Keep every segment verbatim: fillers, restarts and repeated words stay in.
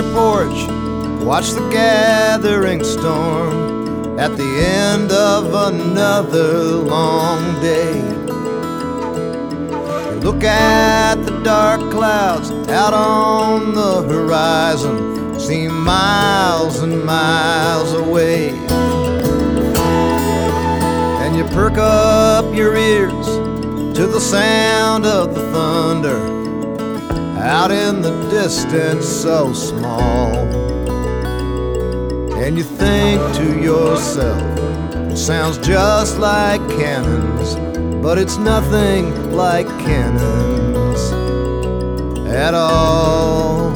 porch, watch the gathering storm at the end of another long day. You look at the dark clouds out on the horizon, seem miles and miles away. And you perk up your ears to the sound of the thunder out in the distance so small. And you think to yourself, it sounds just like cannons, but it's nothing like cannons at all.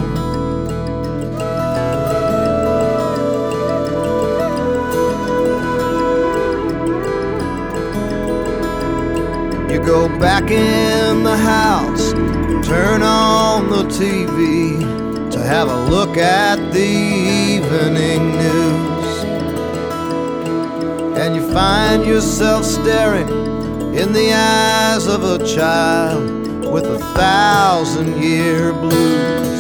You go back in the house, turn on the T V to have a look at the evening news, and you find yourself staring in the eyes of a child with a thousand-year blues.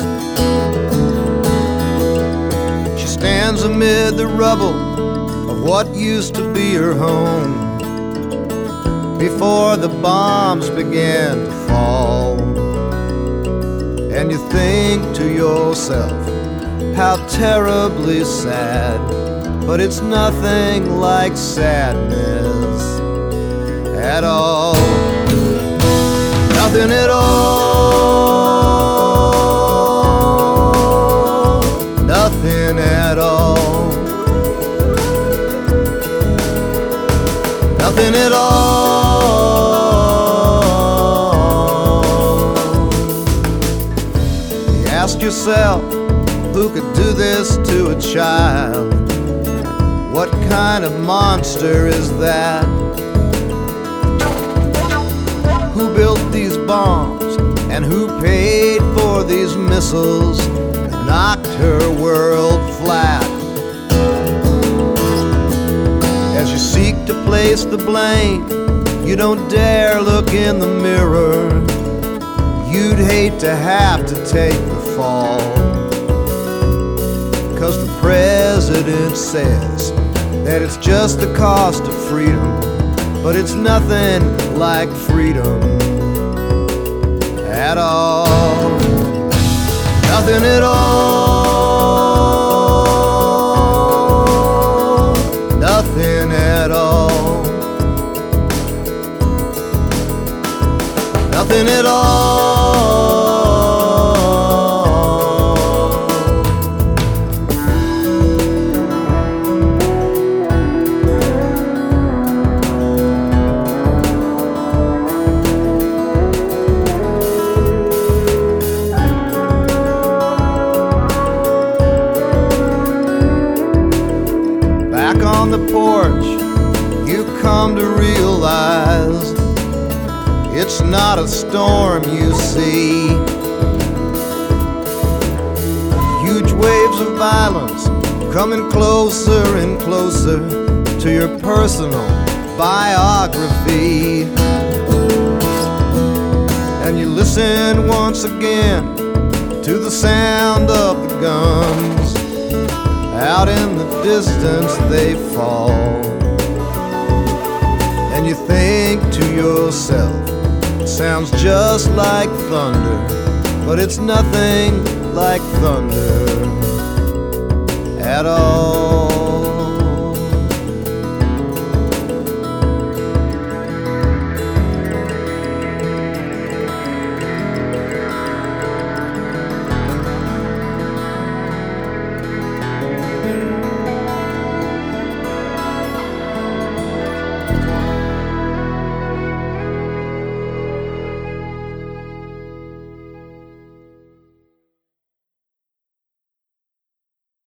She stands amid the rubble of what used to be her home before the bombs began to fall. And you think to yourself, how terribly sad, but it's nothing like sadness at all. Nothing at all. Nothing at all. Nothing at all. Ask yourself, who could do this to a child? What kind of monster is that? Who built these bombs and who paid for these missiles that knocked her world flat? As you seek to place the blame, you don't dare look in the mirror. You'd hate to have to take the fall, 'cause the president says that it's just the cost of freedom, but it's nothing like freedom at all. Nothing at all. Nothing at all. Nothing at all. On the porch, you come to realize it's not a storm you see. Huge waves of violence coming closer and closer to your personal biography. And you listen once again to the sound of the guns. Out in the distance they fall. And you think to yourself, it sounds just like thunder, but it's nothing like thunder